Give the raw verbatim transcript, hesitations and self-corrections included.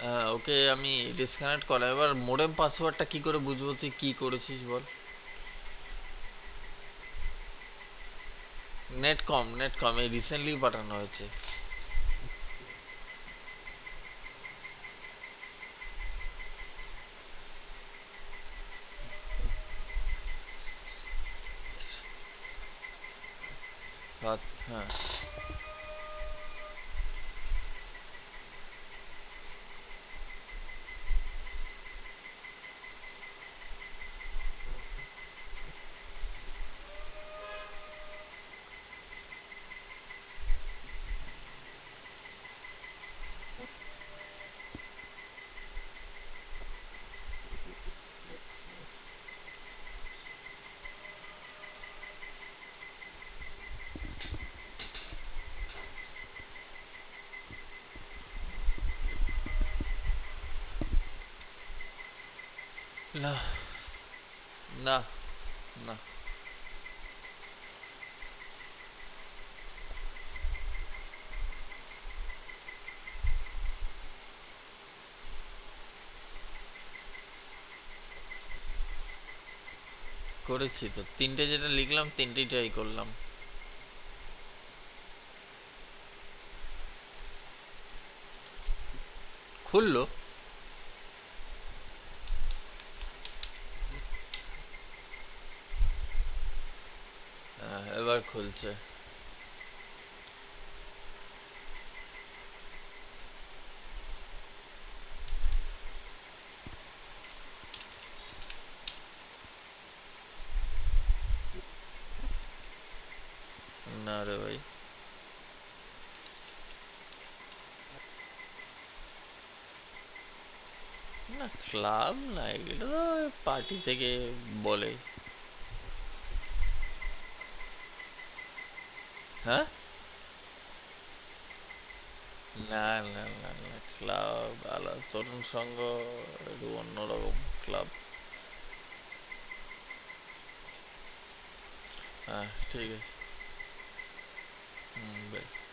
আহ, ওকে আমি ডিসকানেক্ট করা, এবার মোডেম পাসওয়ার্ডটা কি করে বুঝবো তুই কি করেছিস বল। নেট কম, নেট কম, এই রিসেন্টলি পাঠানো হয়েছে। সাত, হ্যাঁ। না, না, না। করেছি তো, তিনটে যেটা লিখলাম তিনটেই ট্রাই করলাম। খুললো। হ্যাঁ, এবার খুলছে। না রে ভাই। না, ক্লাব না, এটা তো পার্টি থেকে বলে। হ্যাঁ। না, না, না, না, ক্লাব আলাদা, তরুণ সংঘ একটু অন্যরকম ক্লাব। হ্যাঁ, ঠিক আছে। হুম, বেশ।